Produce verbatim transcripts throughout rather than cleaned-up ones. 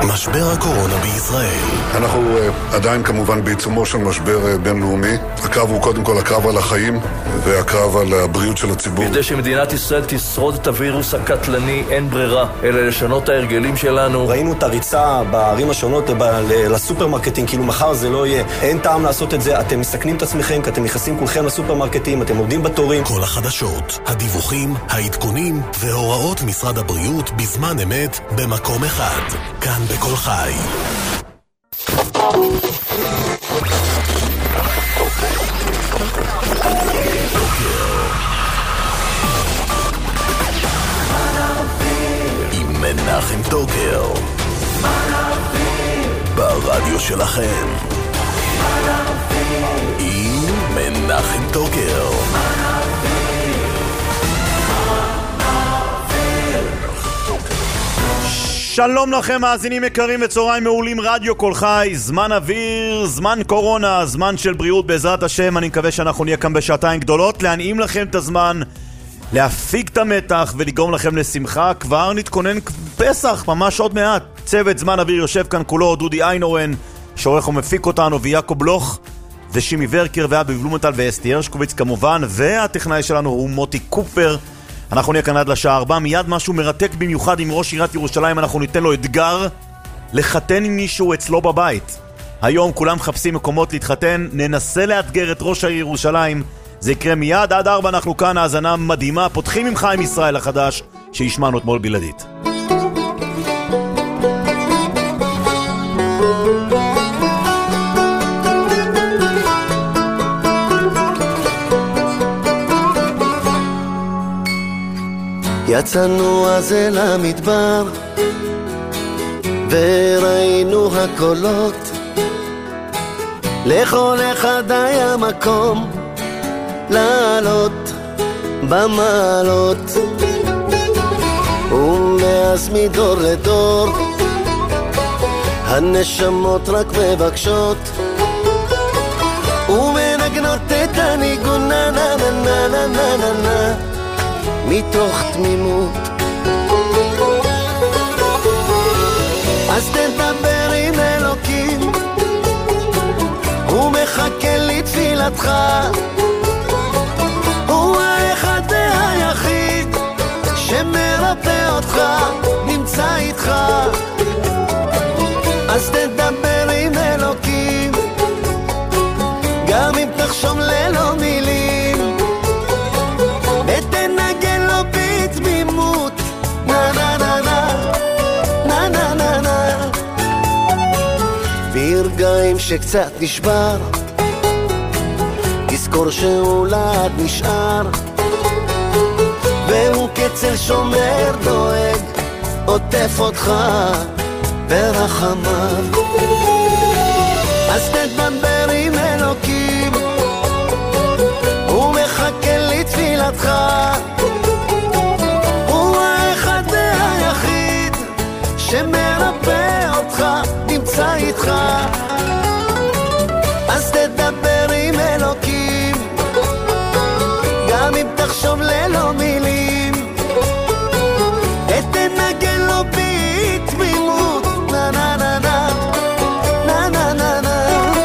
משבר הקורונה בישראל. אנחנו uh, עדיין כמובן בעיצומו של משבר uh, בינלאומי. הקרב הוא קודם כל הקרב על החיים והקרב על הבריאות של הציבור. כדי שמדינת ישראל תשרוד את הווירוס הקטלני אין ברירה, אלא לשנות את ההרגלים שלנו. ראינו את הריצה בערים השונות ב- לסופרמרקטים, כאילו מחר זה לא יהיה. אין טעם לעשות את זה, אתם מסכנים את עצמכם, כי אתם נכנסים כולכם לסופרמרקטים, אתם עובדים בתורים. כל החדשות, הדיווחים, העדכונים והוראות משרד הבריאות בזמן אמת במקום אחד. כאן בכל חי. עם מנחם טוקר ברדיו שלכם. עם מנחם טוקר. שלום לכם מאזינים יקרים וצהריים מעולים, רדיו כל חי, זמן אוויר, זמן קורונה, זמן של בריאות בעזרת השם. אני מקווה שאנחנו נהיה כאן בשעתיים גדולות להנעים לכם את הזמן, להפיק את המתח ולגרום לכם לשמחה. כבר נתכונן פסח ממש עוד מעט. צוות זמן אוויר יושב כאן כולו, דודי איינורן שעורך ומפיק אותנו, ויעקב בלוך ושימי ורקר ואבי בלומנטל ואסתי הרשקוביץ כמובן, והטכנאי שלנו הוא מוטי קופר. אנחנו נהיה כאן עד לשעה ארבע, מיד משהו מרתק במיוחד עם ראש עיריית ירושלים. אנחנו ניתן לו אתגר לחתן עם מישהו אצלו בבית. היום כולם מחפשים מקומות להתחתן, ננסה לאתגר את ראש העיר ירושלים. זה יקרה מיד, עד ארבע אנחנו כאן, האזנה מדהימה. פותחים עם חיים ישראל החדש שישמענו אתמול בלעדית. יצאנו אז אל המדבר וראינו הקולות, לכל אחד היה מקום לעלות במעלות, ומאז מדור לדור הנשמות רק מבקשות ומנגנות את הניגון נה נה נה נה נה נה נה מתוך תמימות. אז תדבר עם אלוקים, הוא מחכה לתפילתך, הוא האחד והיחיד שמרפא אותך, נמצא איתך. אז תדבר עם אלוקים, גם אם תחשוב ללא מילים, ברגעים שקצת נשבר, תזכור שאולד נשאר, והוא קצל שומר דואג, עוטף אותך ברחמיו. אז תדבר עם אלוקים, הוא מחכה לתפילתך, הוא האחד והיחיד שמרפא אותך, נמצא איתך. אז תדבר עם אלוקים, גם אם תחשוב ללא מילים, ותנגן לו בתמימות נה נה נה נה נה נה נה נה.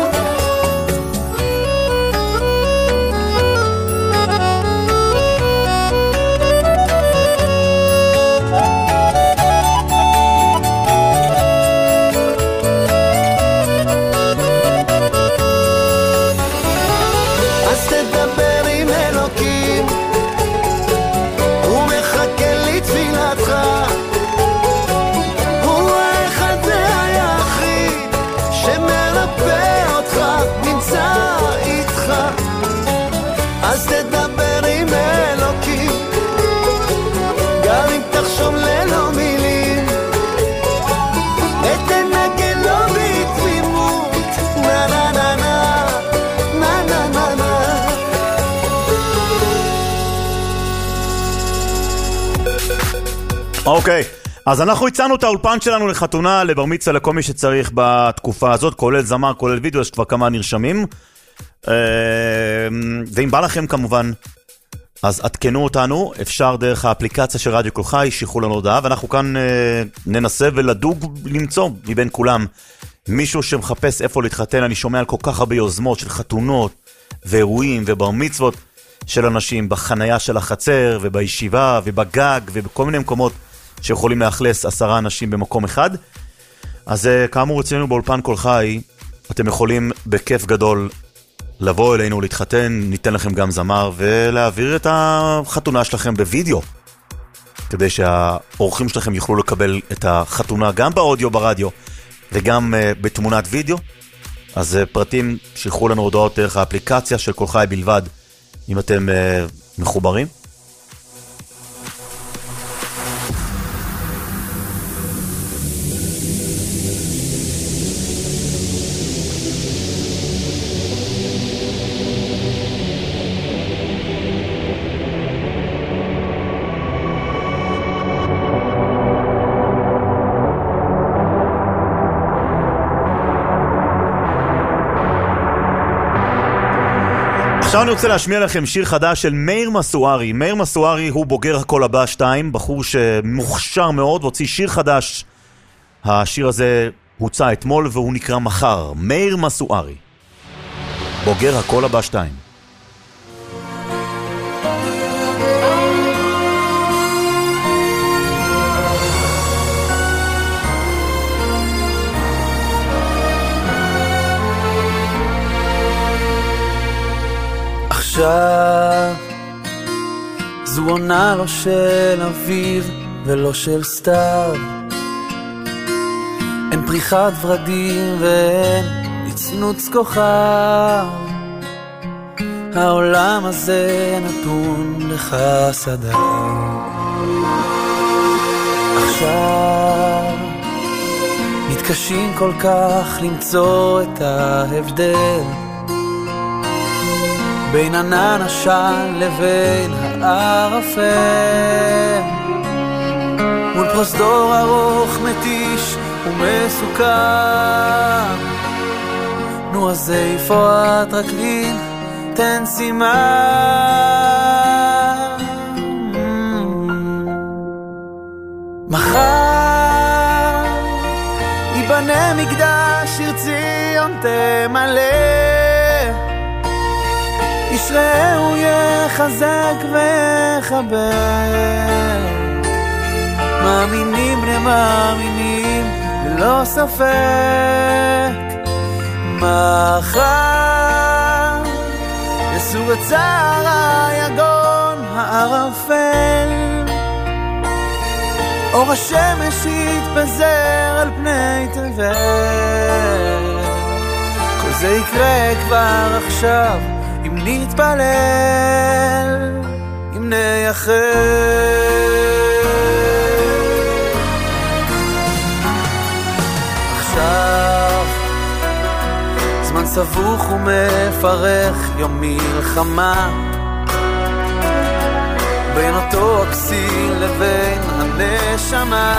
אוקיי, אז אנחנו הצענו את האולפן שלנו לחתונה, לבר מצווה, לכל מי שצריך בתקופה הזאת, כולל זמר, כולל וידאו, יש כבר כמה נרשמים. ואם בא לכם כמובן אז עדכנו אותנו, אפשר דרך האפליקציה של רדיו כל חי, שיחו לנו הודעה, ואנחנו כאן אה, ננסה ולדוג למצוא מבין כולם מישהו שמחפש איפה להתחתן. אני שומע על כל כך הרבה יוזמות של חתונות ואירועים ובר מצוות של אנשים בחנייה של החצר ובישיבה ובגג ובכל מיני מקומות שיכולים לאכלס עשרה אנשים במקום אחד. אז כאמור אצלנו באולפן כל חי, אתם יכולים בכיף גדול לבוא אלינו להתחתן, ניתן לכם גם זמר ולהעביר את החתונה שלכם בווידאו, כדי שהאורחים שלכם יוכלו לקבל את החתונה גם באודיו ברדיו וגם uh, בתמונת וידאו. אז uh, פרטים שילחו לנו הודעות דרך האפליקציה של כל חי בלבד, אם אתם uh, מחוברים. עכשיו אני רוצה להשמיע לכם שיר חדש של מאיר מסוארי. מאיר מסוארי הוא בוגר הכל הבא שתיים, בחור שמוכשר מאוד, והוציא שיר חדש. השיר הזה הוצא אתמול והוא נקרא מחר. מאיר מסוארי, בוגר הכל הבא שתיים. עכשיו זו עונה לא של אביב ולא של סתיו, אין פריחת ורדים ואין נצנוץ כוכב, העולם הזה נתון לחסדיו. עכשיו מתקשים כל כך למצוא את ההבדל בין ענן עשן לבין הערפל, מול פרוזדור ארוך מתיש ומסוכן. נו אז איפה הטרקלין, תן סימן. מחר ייבנה מקדש שיר ציון תמלא, ישרהו יחזק וחבר, מאמינים למאמינים ללא ספק. מחר יסור את צער היגון הערפל, אור השמש יתפזר על פני תבל. כל זה יקרה כבר עכשיו אם נתפלל, אם נייחד. עכשיו זמן סבוך ומפרך, יום מלחמה בין אותו הכסיל לבין הנשמה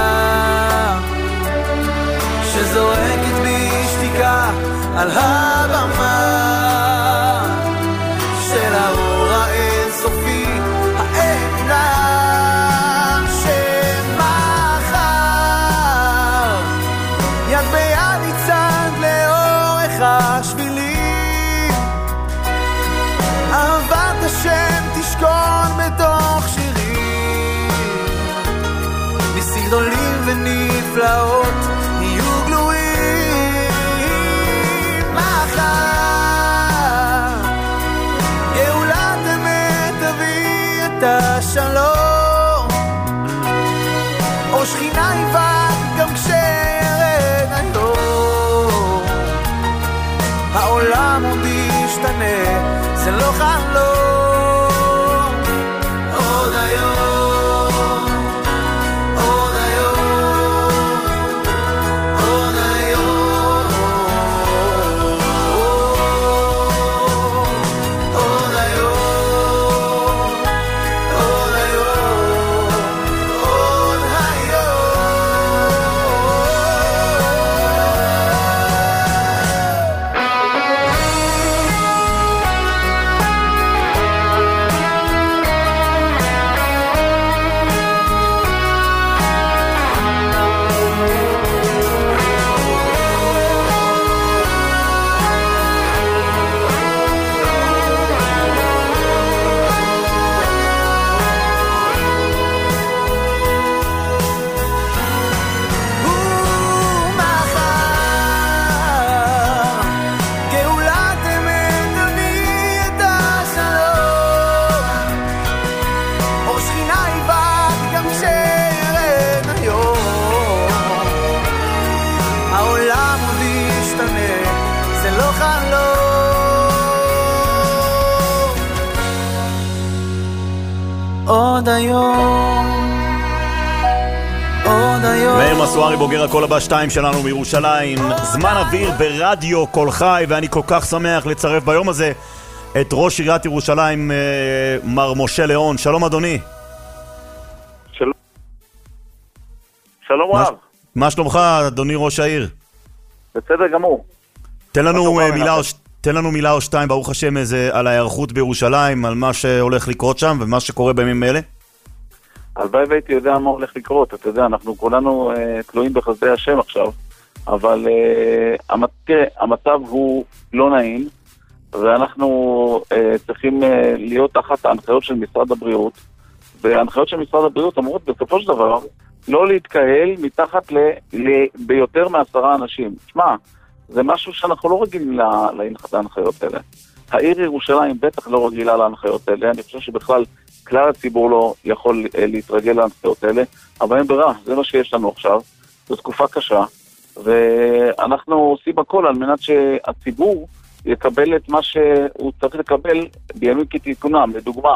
שזועקת בשתיקה על הבמה של האור האינסופי העינם. שמחר יד ביד נצעד לאורך השבילים, אהבת השם תשכון בתוך שירים, ניסים גדולים ונפלאות יהיו גלויים. מחר השלום, או שכינה יבד גם כשירד היום. העולם עוד ישתנה, זה לא חלום. עוד היום, עוד היום, עוד היום, עוד היום. העולם עוד ישתנה, זה לא חלום. עוד היום, עוד היום. מאיר מסוארי, בוגר הקול הבא שתיים שלנו מירושלים, זמן אוויר ברדיו קול חי, ואני כל כך שמח לצרף ביום הזה את ראש עיריית ירושלים, מר משה ליאון. שלום אדוני. שלום. שלום רב. מה שלומך אדוני ראש העיר? בסדר גמור. תן לנו מילה או ש... תן לנו מילה או שתיים, ברוך השם, איזה, על ההיערכות בירושלים, על מה שהולך לקרות שם ומה שקורה בימים אלה. הלוואי והייתי יודע מה הולך לקרות. אתה יודע, אנחנו כולנו אה, תלויים בחסדי השם עכשיו, אבל אה, המת... המצב הוא לא נעים, ואנחנו אה, צריכים אה, להיות תחת ההנחיות של משרד הבריאות, וההנחיות של משרד הבריאות אמורות בסופו של דבר לא להתקהל מתחת ל... ל... ביותר מעשרה אנשים. שמע, זה משהו שאנחנו לא רגילים להנחיות האלה. העיר ירושלים בטח לא רגילה להנחיות האלה, אני חושב שבכלל כלל הציבור לא יכול להתרגל להנחיות האלה, אבל אין ברירה, זה מה שיש לנו עכשיו, זו תקופה קשה, ואנחנו עושים הכל על מנת שהציבור יקבל את מה שהוא צריך לקבל בימים כתיקונם. לדוגמה,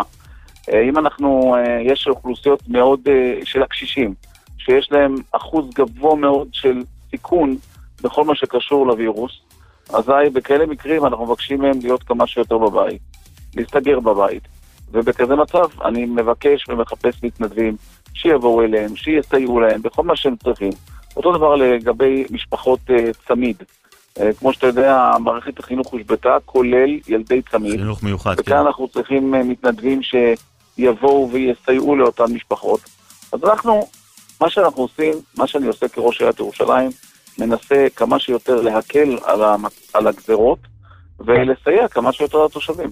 אם אנחנו, יש אוכלוסיות מאוד של הקשישים, שיש להם אחוז גבוה מאוד של סיכון בכל מה שקשור לווירוס, אזי בכאלה מקרים אנחנו מבקשים מהם להיות כמה שיותר בבית, להסתגר בבית, ובכזה מצב אני מבקש ומחפש מתנדבים שיבואו אליהם, שיסייעו להם בכל מה שהם צריכים. אותו דבר לגבי משפחות uh, צמיד. Uh, כמו שאתה יודע, מערכת החינוך הושבתה, כולל ילדי צמיד. חינוך מיוחד, וכאן כן. אנחנו צריכים uh, מתנדבים שיבואו ויסייעו לאותן משפחות. אז אנחנו, מה שאנחנו עושים, מה שאני עושה כראש עיריית ירושלים, מנסה כמה שיותר להקל על, המצ... על הגזרות, ולסייע כמה שיותר לתושבים.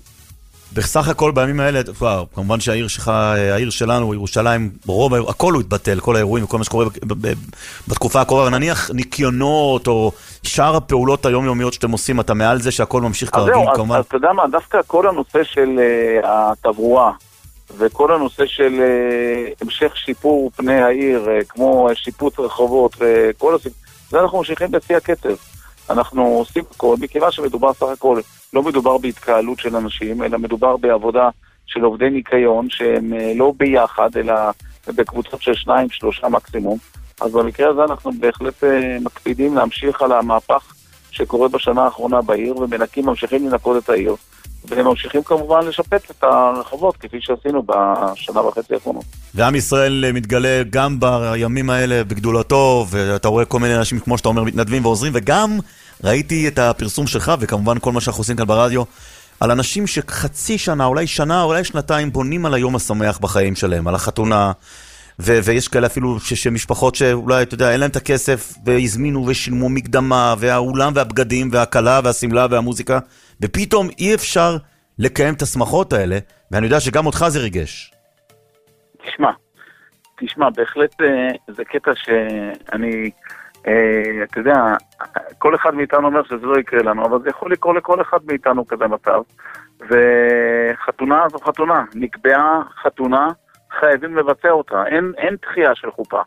בסך הכל בימים האלה, כבר, כמובן שהעיר שלך, העיר שלנו, ירושלים, רוב, הכל הוא התבטל, כל האירועים וכל מה שקורה ב- ב- בתקופה הקרובה, ונניח ניקיונות או שאר הפעולות היומיומיות שאתם עושים, אתה מעל זה שהכל ממשיך כרגיל, כמובן. אז אתה יודע מה, דווקא כל הנושא של uh, התברואה, וכל הנושא של uh, המשך שיפור פני העיר, uh, כמו uh, שיפוץ רחובות, וכל הסיפור, זה אנחנו ממשיכים בשיא הקצב. אנחנו עושים הכל, מכיוון שמדובר סך הכל, לא מדובר בהתקהלות של אנשים, אלא מדובר בעבודה של עובדי ניקיון, שהם לא ביחד, אלא בקבוצות של שניים, שלושה מקסימום. אז במקרה הזה אנחנו בהחלט מקפידים להמשיך על המהפך שקורה בשנה האחרונה בעיר, ומנקים ממשיכים לנקות את העיר, והם ממשיכים כמובן לשפץ את הרחובות, כפי שעשינו בשנה וחצי האחרונות. ועם ישראל מתגלה גם בימים האלה בגדולתו, ואתה רואה כל מיני אנשים, כמו שאתה אומר, מתנדבים ועוזרים, וגם ראיתי את הפרסום שלך, וכמובן כל מה שאנחנו עושים כאן ברדיו, על אנשים שחצי שנה, אולי שנה, אולי שנתיים, בונים על היום השמח בחיים שלהם, על החתונה, ו- ויש כאלה אפילו ש- שמשפחות שאולי, אתה יודע, אין להם את הכסף, והזמינו ושילמו מקדמה, והאולם והבגדים, והקלה והסמלה והמוזיקה, ופתאום אי אפשר לקיים את השמחות האלה, ואני יודע שגם אותך זה ריגש. תשמע, תשמע, בהחלט זה קטע שאני, אתה יודע, כל אחד מאיתנו אומר שזה לא יקרה לנו, אבל זה יכול לקרות לכל אחד מאיתנו כזה מצב, וחתונה זו חתונה, נקבעה חתונה, חייבים לבצע אותה, אין, אין דחייה של חופה.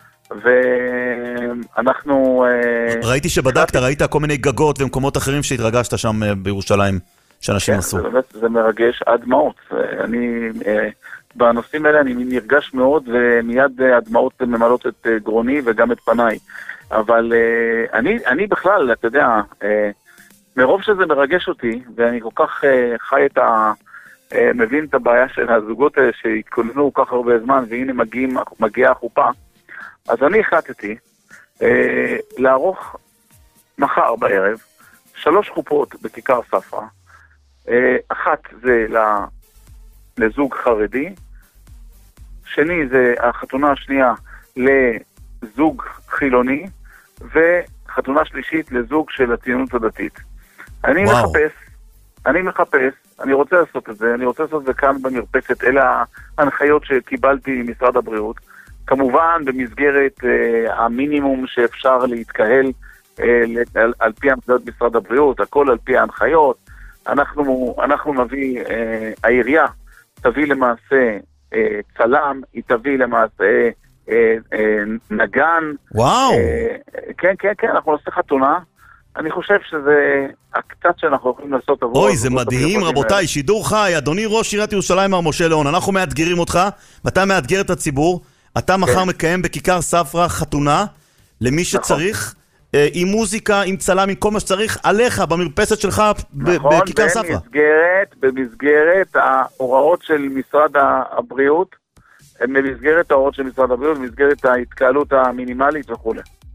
ואנחנו... ראיתי שבדקת, ראית כל מיני גגות ומקומות אחרים שהתרגשת שם בירושלים, שאנשים כן, עשו. זה באמת, זה מרגש עד דמעות. אני, בנושאים האלה אני נרגש מאוד, ומיד הדמעות ממלאות את גרוני וגם את פניי. אבל אני, אני בכלל, אתה יודע, מרוב שזה מרגש אותי, ואני כל כך חי את ה... מבין את הבעיה של הזוגות האלה שהתכוננו כל כך הרבה זמן, והנה מגיעים, מגיעה החופה, אז אני החלטתי אה, לערוך מחר בערב שלוש חופות בכיכר ספרא. אה, אחת זה לזוג חרדי, שני זה החתונה השנייה לזוג חילוני, וחתונה שלישית לזוג של הציונות הדתית. אני וואו. מחפש, אני מחפש, אני רוצה לעשות את זה, אני רוצה לעשות את זה כאן במרפסת, אלה ההנחיות שקיבלתי ממשרד הבריאות, כמובן במסגרת אה, המינימום שאפשר להתקהל אה, על, על פי הנחיות משרד הבריאות, הכל על פי ההנחיות. אנחנו, אנחנו נביא, אה, העירייה תביא למעשה אה, צלם, היא תביא למעשה נגן. וואו. כן, כן, כן, אנחנו נעשה חתונה. אני חושב שזה הקצת שאנחנו יכולים לעשות עבור... אוי, זה מדהים, רבותיי, שידור חי, אדוני ראש עיריית ירושלים מר משה ליאון, אנחנו מאתגרים אותך, ואתה מאתגר את הציבור, אתה מחר מקיים בכיכר ספרא חתונה, למי שצריך, עם מוזיקה, עם צלם, עם כל מה שצריך, עליך, במרפסת שלך, בכיכר ספרא. נכון, במסגרת, במסגרת ההוראות של משרד הבריאות, במסגרת ההוראות של משרד הבריאות, במסגרת ההתקהלות המינימלית וכו'.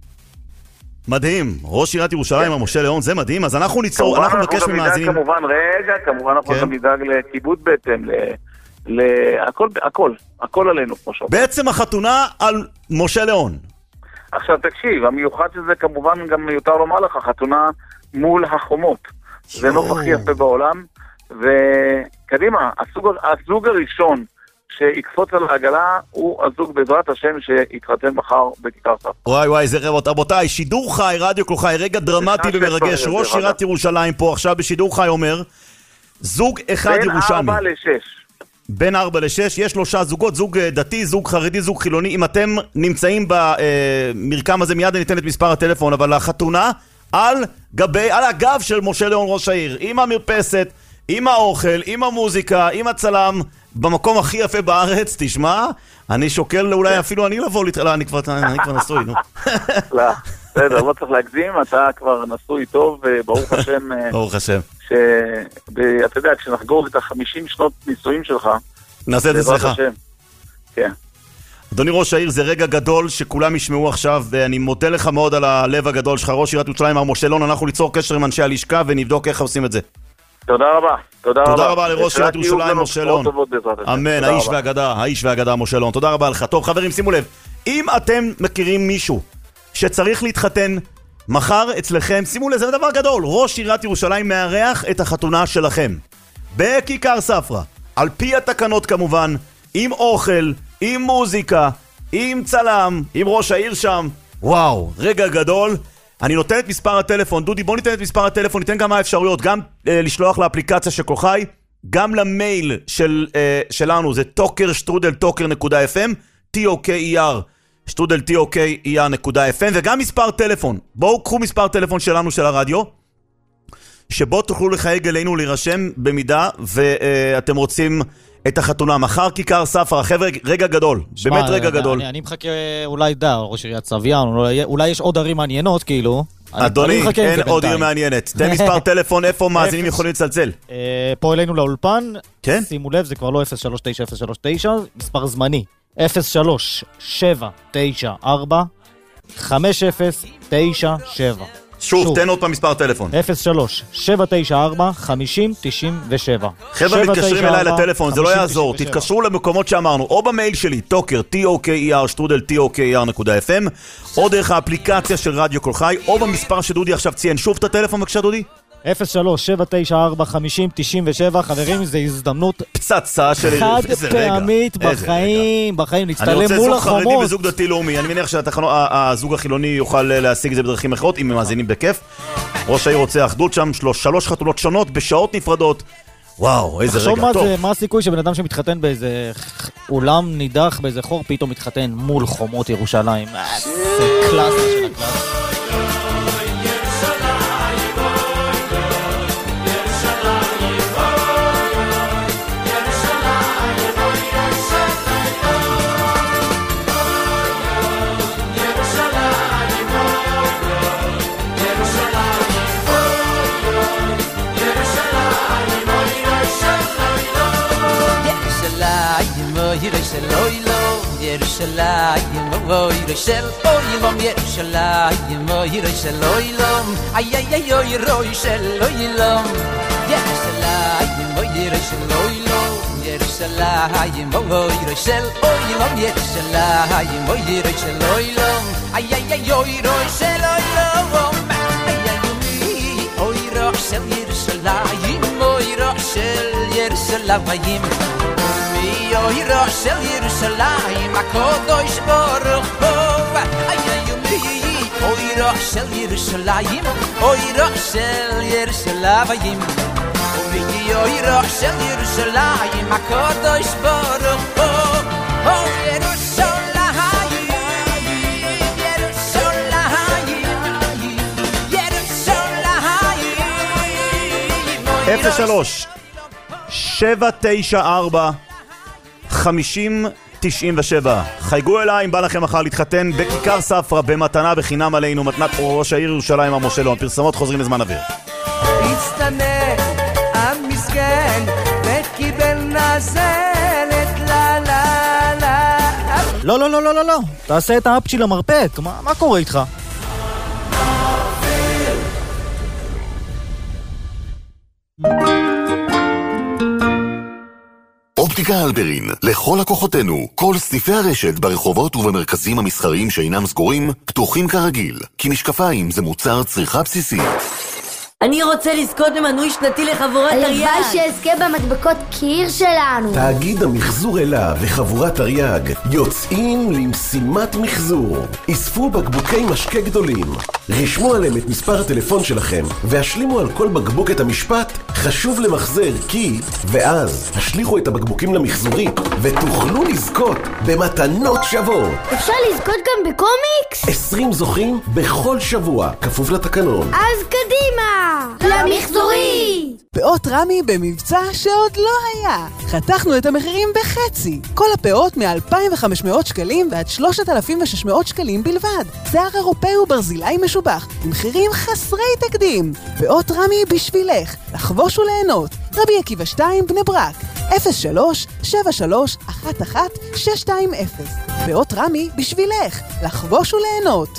מדהים, ראש עיריית ירושלים, מר משה ליאון, זה מדהים, אז אנחנו ניצור, אנחנו נבקש ממאזינים. כמובן, רגע, כמובן אנחנו גם נדאג לכיבוד בהתאם, הכל, הכל, הכל עלינו, כמו שאומר. בעצם החתונה על משה ליאון. עכשיו תקשיב, המיוחד שזה כמובן גם מיותר לומר לך, חתונה מול החומות. זה נוף הכי יפה בעולם, וקדימה, הסוג, הסוג הראשון שיקפוץ על העגלה הוא הזוג בעזרת השם שיתחתן מחר בכיכר ספרא. וואי וואי, זה רבותיי, שידור חי, רדיו כל חי, רגע דרמטי ומרגש. ראש עיריית ירושלים פה עכשיו בשידור חי אומר, זוג אחד ירושלמי. בין ארבע לשש. בין ארבע לשש, יש שלושה זוגות, זוג דתי, זוג חרדי, זוג חילוני. אם אתם נמצאים במרקם הזה, מיד אני אתן את מספר הטלפון, אבל החתונה על גבי, על הגב של משה ליאון ראש העיר, עם המרפסת, עם האוכל, עם המוזיקה, עם הצלם, במקום הכי יפה בארץ, תשמע, אני שוקל אולי אפילו אני לבוא, לא, אני כבר נשוי, נו. לא, בסדר, לא צריך להגזים, אתה כבר נשוי טוב, ברוך השם. ברוך השם. אתה יודע, כשנחגוג את החמישים שנות נישואים שלך, נעשה את זה סליחה. כן. אדוני ראש העיר, זה רגע גדול שכולם ישמעו עכשיו, ואני מודה לך מאוד על הלב הגדול שלך, ראש עיריית ירושלים מר משה ליאון, אנחנו ליצור קשר עם אנשי הלשכה ונבדוק איך עושים את זה. תודה רבה, תודה רבה. תודה רבה לראש עיריית ירושלים משה ליאון. אמן, האיש והאגדה, האיש והאגדה משה ליאון. תודה רבה לך. טוב חברים, שימו לב, אם אתם מכירים מישהו שצריך להתחתן מחר אצלכם, שימו לב, זה דבר גדול. ראש עיריית ירושלים מארח את החתונה שלכם בכיכר ספרא, על פי התקנות כמובן, עם אוכל, עם מוזיקה, עם צלם, עם ראש העיר שם. וואו, רגע גדול. אני נותן את מספר הטלפון, דודי בוא ניתן את מספר הטלפון, ניתן גם האפשרויות, גם אה, לשלוח לאפליקציה של כל חי, גם למייל של, אה, שלנו, זה טוקר שטרודל טוקר נקודה אף אם, T-O-K-E-R, שטרודל T-O-K-E-R נקודה אף אם, וגם מספר טלפון, בואו קחו מספר טלפון שלנו של הרדיו, שבו תוכלו לחייג אלינו להירשם במידה, ואתם רוצים את החתונה. מחר כיכר ספרא, חבר'ה, רגע גדול, שמה, באמת רגע אני, גדול. אני, אני מחכה אולי דה, ראש עיריית סביון, אולי, אולי יש עוד ערים מעניינות, כאילו. אדוני, אני, אני אין עוד עיר מעניינת. תן מספר טלפון, איפה מאזינים יכולים לצלצל? אה, פה אלינו לאולפן, כן? שימו לב, זה כבר לא אפס שלוש תשע אפס שלוש תשע, מספר זמני, אפס שלוש שבע תשע ארבע חמש אפס תשע שבע. שוב, תן עוד פעם מספר טלפון. אפס שלוש שבע תשע ארבע חמש אפס תשע שבע. חבר'ה, מתקשרים אליי לטלפון, זה לא יעזור. תתקשרו למקומות שאמרנו, או במייל שלי, טוקר, T-O-K-E-R, שטרודל T-O-K-E-R נקודה אף אם, או דרך האפליקציה של רדיו כל חי, או במספר שדודי עכשיו ציין. שוב את הטלפון, בבקשה דודי. אפס שלוש שבע תשע ארבע חמש אפס תשע שבע. חברים, זו הזדמנות פצצה של חד פעמית בחיים, בחיים, להצטלם מול החומות. אני רוצה זוג חרדי וזוג דתי לאומי. אני מניח שהזוג החילוני יוכל להשיג את זה בדרכים אחרות, אם הם מאזינים בכיף. ראש העיר רוצה אחדות שם, שלוש חתונות שונות בשעות נפרדות. וואו, איזה רגע טוב. מה הסיכוי שבן אדם שמתחתן באיזה אולם נידח, באיזה חור, פתאום מתחתן מול חומות ירושלים? זה קלאסה של הקלאסה. Yerushalayim, oh Yerushal, oh Yilom Yerushalayim, oh Yerushal, oh Yilom, ay ay ay oh Yerushal, oh Yilom, Yerushalayim, oh Yerushal, oh Yilom, Yerushalayim, oh Yerushal, oh Yilom, Yerushalayim, oh Yerushal, oh Yilom, ay ay ay oh Yerushal, oh Yilom, ay ay oh Yerushal, Yerushalayim, oh Yerushal, Yerushalayim. Oy Roshel Yerushalayim HaKadosh Baruch Hu Ay ay umi Oy Roshel Yerushalayim Oy Roshel Yerushalayim Oy Roshel Yerushalayim HaKadosh Baruch Hu Oy Yerushalayim אפס שלוש שבע תשע ארבע חמישים תשעים ושבע. חייגו אליי אם בא לכם מחר להתחתן בכיכר ספרא במתנה בחינם עלינו, מתנת ראש העיר ירושלים המשה לאון. פרסמות חוזרים לזמן אוויר. הצטנע המסכן וקיבל נזלת לה לה לה. לא, לא, לא, לא, לא, לא. תעשה את האפצ'י למרפק. מה, מה קורה איתך? אופטיקה הלפרין, לכל לקוחותינו, כל סניפי הרשת ברחובות ובמרכזים המסחריים שאינם סגורים, פתוחים כרגיל, כי משקפיים זה מוצר צריכה בסיסית. אני רוצה לזכות במנוי שנתי לחבורת תרי"ג. הלוואי שאזכה במדבקות קיר שלנו. תאגיד המחזור אלה וחבורת תרי"ג יוצאים למשימת מחזור. אספו בקבוקי משקה גדולים, רשמו עליהם את מספר הטלפון שלכם והשלימו על כל בקבוק את המשפט חשוב למחזר כי, ואז השליחו את הבקבוקים למחזורית ותוכלו לזכות במתנות שוות. אפשר לזכות גם בקומיקס? עשרים זוכים בכל שבוע, כפוף לתקנון. אז קדימה! למחזורי! פאות רמי במבצע שעוד לא היה. חתכנו את המחירים בחצי. כל הפאות מ-אלפיים וחמש מאות שקלים ועד שלושת אלפים ושש מאות שקלים בלבד. שיער אירופאי וברזילאי משובח, במחירים חסרי תקדים. פאות רמי בשבילך, לחבוש וליהנות. רבי עקיבא שתיים בני ברק, אפס שלוש שבע שלוש אחת אחת שש שתיים אפס. פאות רמי בשבילך, לחבוש וליהנות.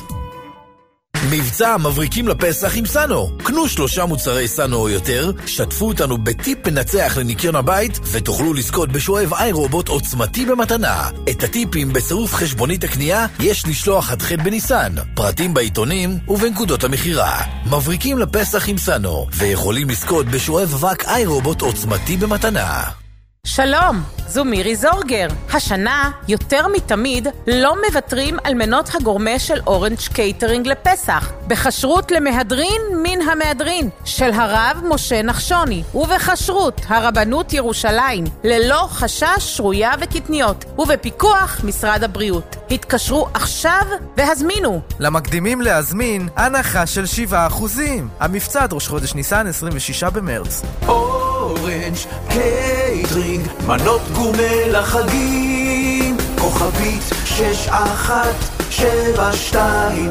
מבצע מבריקים לפסח עם סנו. קנו שלושה מוצרי סנו או יותר, שתפו אותנו בטיפ מנצח לניקיון הבית, ותוכלו לזכות בשואב איי רובוט עוצמתי במתנה. את הטיפים בצירוף חשבונית הקנייה יש לשלוח עד ח' בניסן. פרטים בעיתונים ובנקודות המחירה. מבריקים לפסח עם סנו, ויכולים לזכות בשואב אבק איי רובוט עוצמתי במתנה. שלום, זו מירי זורגר. השנה, יותר מתמיד, לא מבטרים על מנות הגורמה של אורנג' קייטרינג לפסח. בכשרות למהדרין מן המהדרין של הרב משה נחשוני, ובכשרות הרבנות ירושלים, ללא חשש שרויה וקטניות, ובפיקוח משרד הבריאות. התקשרו עכשיו והזמינו. למקדימים להזמין, הנחה של שבעה אחוזים. המבצע עד ראש חודש ניסן, עשרים ושישה במרץ. אורנג' קייטרינג, מנות גורמה לחגים, כוכבית שש אחת שבע שתיים.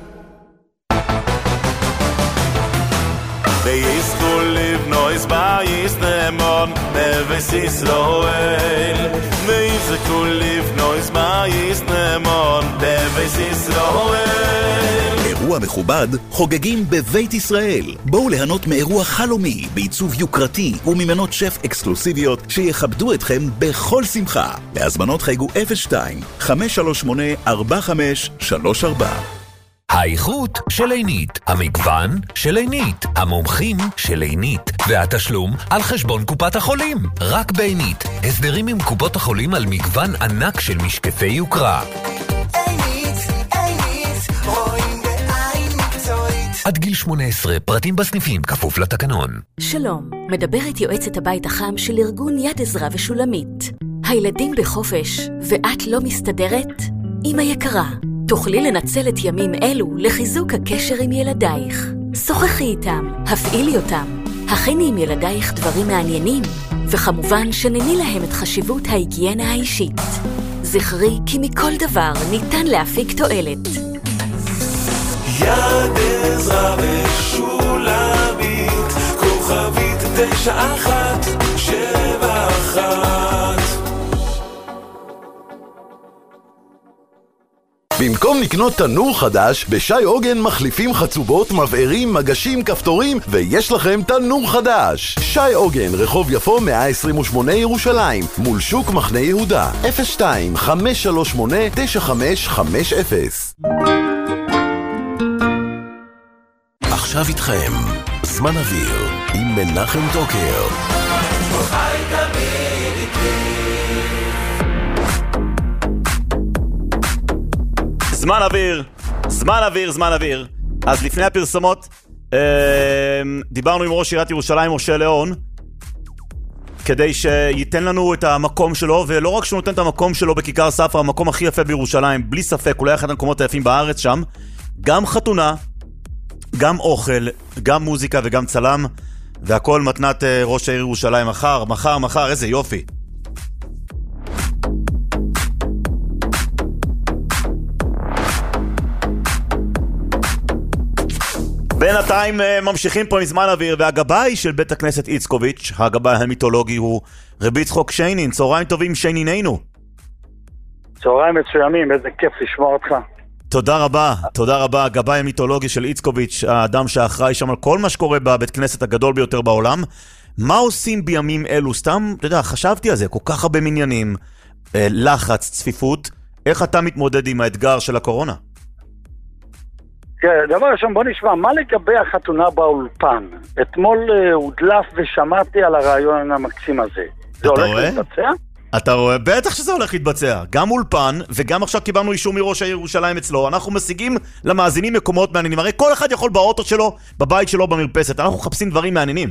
ויזכו לבנויס בייס נאמון נבס ישראל, ויזכו לבנויס בייס נאמון נבס ישראל. אירוע מכובד חוגגים בבית ישראל. בואו ליהנות מאירוע חלומי בעיצוב יוקרתי וממנות שף אקסקלוסיביות שיכבדו אתכם בכל שמחה. להזמנות חייגו אפס שתיים חמש שלוש שמונה ארבע חמש שלוש ארבע. האיכות של עינית, המגוון של עינית, המומחים של עינית, והתשלום על חשבון קופת החולים. רק בעינית, הסדרים עם קופות החולים על מגוון ענק של משקפי יוקרה. עינית, עינית, רואים בעין מקצועית. עד גיל שמונה עשרה, פרטים בסניפים, כפוף לתקנון. שלום, מדברת יועצת הבית החם של ארגון יד עזרא ושולמית. הילדים בחופש, ואת לא מסתדרת? אמא יקרה, תוכלי לנצל את ימים אלו לחיזוק הקשר עם ילדייך. שוחחי איתם, הפעילי אותם, הכיני עם ילדייך דברים מעניינים, וכמובן שנני להם את חשיבות ההיגיינה האישית. זכרי כי מכל דבר ניתן להפיק תועלת. יד עזרא ושולמית, כוכבית תשע אחת שבע אחת. במקום לקנות תנור חדש, בשי עוגן מחליפים חצובות, מבערים, מגשים, כפתורים, ויש לכם תנור חדש. שי עוגן, רחוב יפו מאה עשרים ושמונה ירושלים, מול שוק מחנה יהודה, אפס שתיים חמש שלוש שמונה תשע חמש חמש אפס. עכשיו איתכם, זמן אוויר, עם מנחם טוקר. חי תמיד איתי. זמן אוויר, זמן אוויר, זמן אוויר. אז לפני הפרסומות, אה, דיברנו עם ראש עיריית ירושלים, משה לאון, כדי שייתן לנו את המקום שלו, ולא רק שהוא נותן את המקום שלו בכיכר ספרא, המקום הכי יפה בירושלים, בלי ספק, אולי אחד המקומות היפים בארץ שם, גם חתונה, גם אוכל, גם מוזיקה וגם צלם, והכל מתנת אה, ראש העיר ירושלים מחר, מחר, מחר, איזה יופי. בינתיים ממשיכים פה עם זמן אוויר, והגבאי של בית הכנסת איצקוביץ', הגבאי המיתולוגי, הוא רבי יצחק שיינין. צהריים טובים שייניננו. צהריים מצוינים, איזה כיף לשמוע אותך. תודה רבה, תודה רבה. הגבאי המיתולוגי של איצקוביץ', האדם שאחראי שם על כל מה שקורה בבית כנסת הגדול ביותר בעולם. מה עושים בימים אלו? סתם, אתה יודע, חשבתי על זה, כל כך הרבה מניינים, לחץ, צפיפות. איך אתה מתמודד עם האתגר של הקורונה? כן, דבר ראשון, בוא נשמע, מה לגבי החתונה באולפן? אתמול הודלף ושמעתי על הרעיון המקסים הזה. זה הולך להתבצע? אתה רואה? בטח שזה הולך להתבצע. גם אולפן, וגם עכשיו קיבלנו אישור מראש העיר ירושלים אצלו. אנחנו משיגים למאזינים מקומות מעניינים. הרי כל אחד יכול באוטו שלו, בבית שלו, במרפסת. אנחנו מחפשים דברים מעניינים.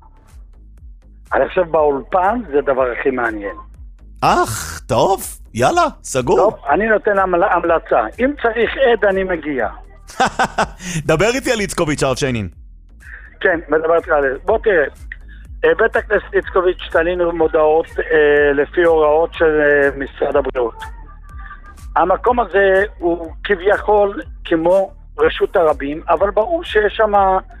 אני חושב באולפן זה הדבר הכי מעניין. אך, טוב, יאללה, סגור. טוב, אני נותן המלצה. אם צריך עד, אני מגיע. דבר איתי על איצקוביץ' הרב שיינין. כן, מדבר איתך על זה. בוא תראה, בית הכנסת איצקוביץ' תלינו מודעות אה, לפי הוראות של אה, משרד הבריאות. המקום הזה הוא כביכול כמו רשות הרבים, אבל ברור שיש שם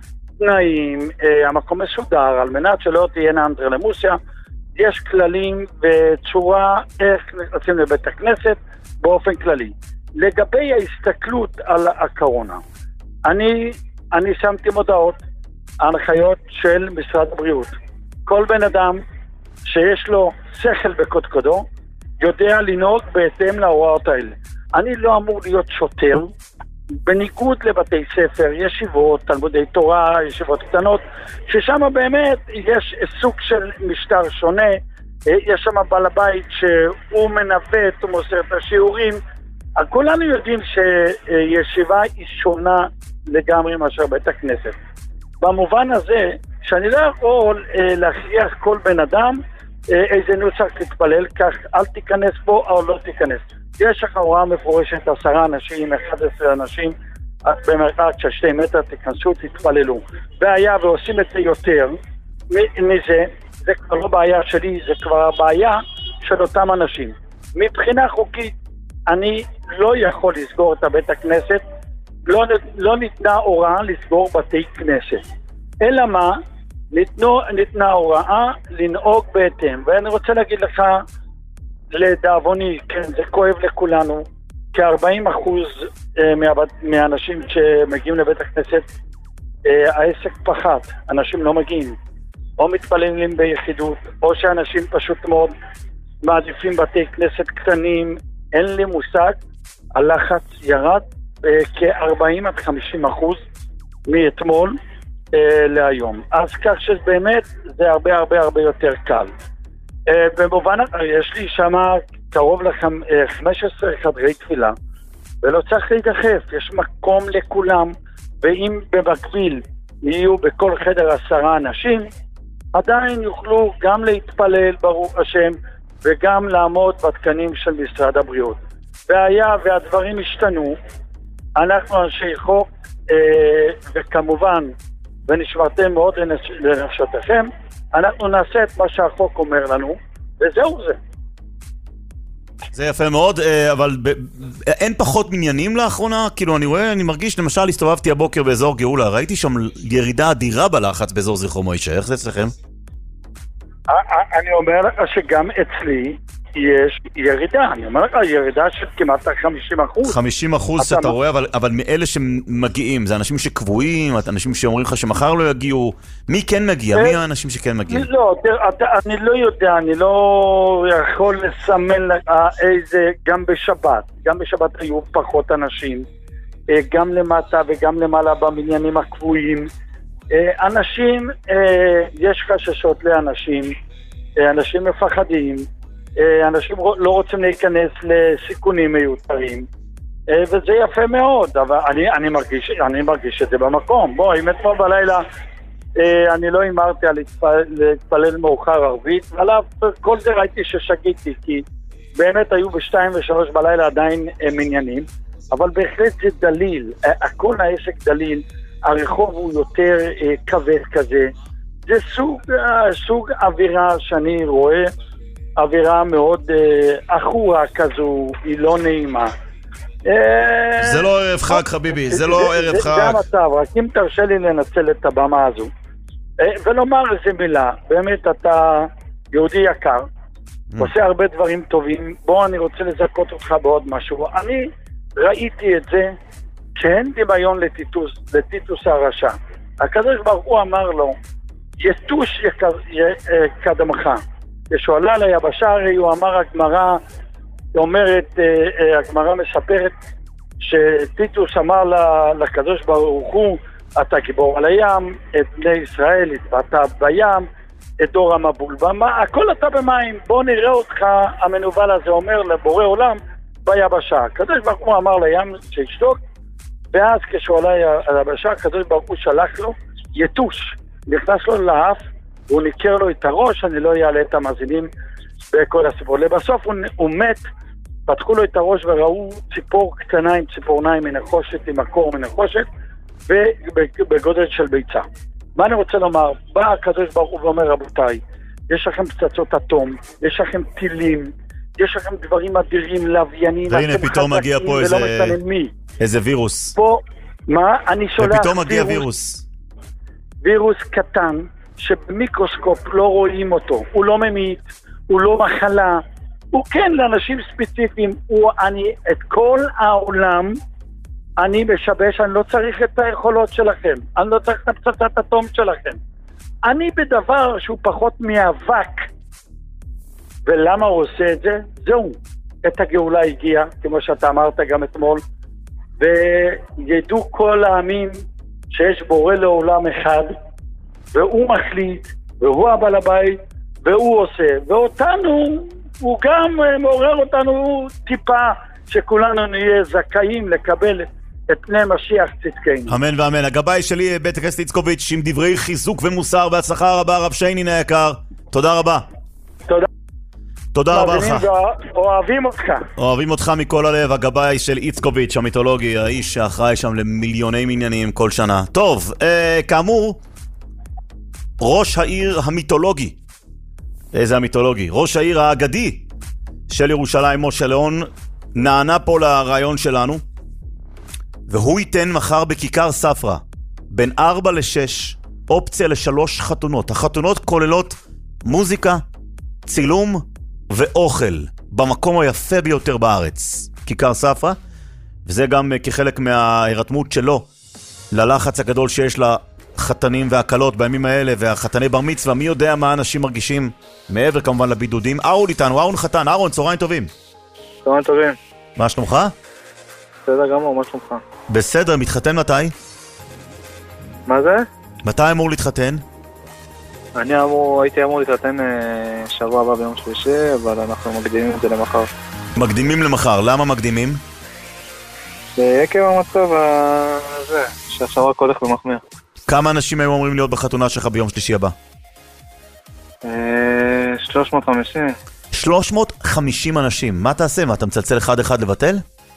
תנאים, אה, המקום מסודר, על מנת שלא תהיינה אנדרלמוסיה, יש כללים וצורה איך נכנסים לבית הכנסת באופן כללי. לגבי ההסתכלות על הקורונה, אני, אני שמתי מודעות, הנחיות של משרד הבריאות. כל בן אדם שיש לו שכל בקודקודו, יודע לנהוג בהתאם להוראות האלה. אני לא אמור להיות שוטר, בניגוד לבתי ספר, ישיבות, תלמודי תורה, ישיבות קטנות, ששם באמת יש סוג של משטר שונה, יש שם בעל הבית שהוא מנווט, הוא מוסר את השיעורים, כולנו יודעים שישיבה היא שונה לגמרי מאשר בית הכנסת. במובן הזה, שאני לא יכול להכריח כל בן אדם איזה נוסח להתפלל, כך אל תיכנס בו או לא תיכנס. יש לך הוראה מפורשת, עשרה אנשים, אחד עשר אנשים, במרחק של שתי מטר תיכנסו, תתפללו. בעיה, ועושים את זה יותר מזה, זה כבר לא בעיה שלי, זה כבר הבעיה של אותם אנשים. מבחינה חוקית, אני לא יכול לסגור את בית הכנסת, לא, לא ניתנה הוראה לסגור בתי כנסת. אלא מה? ניתנו, ניתנה הוראה לנהוג בהתאם. ואני רוצה להגיד לך, לדאבוני, כן, זה כואב לכולנו, כ-ארבעים אחוז מהאנשים שמגיעים לבית הכנסת, העסק פחת, אנשים לא מגיעים, או מתפללים ביחידות, או שאנשים פשוט מאוד מעדיפים בתי כנסת קטנים. אין לי מושג, הלחץ ירד כ-ארבעים עד חמישים אחוז מאתמול אה, להיום. אז כך שבאמת זה הרבה הרבה הרבה יותר קל. אה, במובן, יש לי שם קרוב ל-חמש עשרה חדרי תפילה, ולא צריך להידחף, יש מקום לכולם, ואם במקביל יהיו בכל חדר עשרה אנשים, עדיין יוכלו גם להתפלל ברוך השם, וגם לעמוד בתקנים של משרד הבריאות. והיה והדברים השתנו, אנחנו אנשי חוק, אה, וכמובן, ונשמרתם מאוד לנש... לנפשותיכם, אנחנו נעשה את מה שהחוק אומר לנו, וזהו זה. זה יפה מאוד, אבל ב... אין פחות מניינים לאחרונה? כאילו אני רואה, אני מרגיש, למשל הסתובבתי הבוקר באזור גאולה, ראיתי שם ירידה אדירה בלחץ באזור זכרו מוישה, איך זה אצלכם? אני אומר לך שגם אצלי יש ירידה, אני אומר לך ירידה של כמעט חמישים אחוז. חמישים אחוז שאתה רואה, אבל, אבל מאלה שמגיעים, זה אנשים שקבועים, אנשים שאומרים לך שמחר לא יגיעו, מי כן מגיע? מי האנשים שכן מגיעים? לא, אני לא יודע, אני לא יכול לסמן לך איזה, גם בשבת, גם בשבת היו פחות אנשים, גם למטה וגם למעלה במניינים הקבועים, אנשים, יש חששות לאנשים, אנשים מפחדים, אנשים לא רוצים להיכנס לסיכונים מיותרים, וזה יפה מאוד, אבל אני, אני מרגיש, אני מרגיש את זה במקום. בוא, אם אתמול בלילה אני לא אמרתי על להתפלל, להתפלל מאוחר ערבית, ועליו כל זה ראיתי ששגיתי, כי באמת היו בשתיים ושלוש בלילה עדיין מניינים, אבל בהחלט זה דליל, הכל העסק דליל, הרחוב הוא יותר כבד כזה, זה סוג, סוג אווירה שאני רואה, אווירה מאוד אחורה כזו, היא לא נעימה. זה לא ערב חג חביבי, זה לא ערב חג. זה המצב, רק אם תרשה לי לנצל את הבמה הזו ולומר איזה מילה, באמת אתה יהודי יקר, עושה הרבה דברים טובים, בוא אני רוצה לזכות אותך בעוד משהו. אני ראיתי את זה שאין דמיון לטיטוס, לטיטוס הרשע. הקדוש ברוך הוא אמר לו, יתוש קדמך. כשהוא עלה ליבשה, הרי הוא אמר, הגמרא אומרת, הגמרא מספרת שטיטוס אמר לקדוש ברוך הוא, אתה גיבור על הים, את בני ישראל התבטא בים, את דור המבול במה, הכל אתה במים, בוא נראה אותך. המנוול הזה אומר לבורא עולם ביבשה. הקדוש ברוך הוא אמר לים שישתוק, ואז כשהוא עלה ליבשה, הקדוש ברוך הוא שלח לו יתוש, נכנס לו לאף, הוא ניקר לו את הראש, אני לא אעלה את המאזינים בכל הסיפור. לבסוף הוא, הוא מת, פתחו לו את הראש וראו ציפור קטנה עם ציפורניים מנחושת, עם מקור מנחושת, ובגודל של ביצה. מה אני רוצה לומר? בא הקדוש ברוך הוא ואומר, רבותיי, יש לכם פצצות אטום, יש לכם טילים, יש לכם דברים אדירים, לוויינים, והנה פתאום מגיע פה איזה, איזה וירוס. פה, מה? אני שולח ופתאום מגיע וירוס. וירוס קטן, שבמיקרוסקופ לא רואים אותו, הוא לא ממית, הוא לא מחלה, הוא כן לאנשים ספציפיים, הוא, אני, את כל העולם, אני משבש, אני לא צריך את היכולות שלכם, אני לא צריך את הפצצת אטום שלכם. אני בדבר שהוא פחות מאבק. ולמה הוא עושה את זה? זהו, את הגאולה הגיעה, כמו שאתה אמרת גם אתמול, וידעו כל העמים שיש בורא לעולם אחד, והוא מחליט, והוא הבעל הבית, והוא עושה, ואותנו, הוא גם מעורר אותנו טיפה, שכולנו נהיה זכאים לקבל את פני משיח צדקנו. אמן ואמן. הגבאי שלי, בית הכנסת איצקוביץ', עם דברי חיזוק ומוסר, והצלחה רבה, רב שיינין היקר. תודה רבה. תודה. תודה רבה לך. אוהבים אותך. אוהבים אותך מכל הלב, הגבאי של איצקוביץ' המיתולוגי, האיש שאחראי שם למיליוני מניינים כל שנה. טוב, אה, כאמור, ראש העיר המיתולוגי. איזה המיתולוגי? ראש העיר האגדי של ירושלים, משה ליאון, נענה פה לרעיון שלנו, והוא ייתן מחר בכיכר ספרא, בין ארבע לשש, אופציה לשלוש חתונות. החתונות כוללות מוזיקה, צילום ואוכל, במקום היפה ביותר בארץ, כיכר ספרא, וזה גם כחלק מההירתמות שלו, ללחץ הגדול שיש לחתנים והקלות בימים האלה, והחתני בר מצווה, מי יודע מה אנשים מרגישים, מעבר כמובן לבידודים. אהרון איתנו, אהרון חתן. אהרון, צהריים טובים. צהריים טובים. מה שלומך? בסדר גמור, מה שלומך? בסדר, מתחתן מתי? מה זה? מתי אמור להתחתן? אני אמור, הייתי אמור להתחתן שבוע הבא ביום שלישי, אבל אנחנו מקדימים את זה למחר. מקדימים למחר, למה מקדימים? עקב המצב הזה, שעכשיו רק הולך ומחמיר. כמה אנשים היו אמורים להיות בחתונה שלך ביום שלישי הבא? שלוש מאות וחמישים. שלוש מאות וחמישים אנשים, מה תעשה? מה, אתה מצלצל אחד אחד לבטל?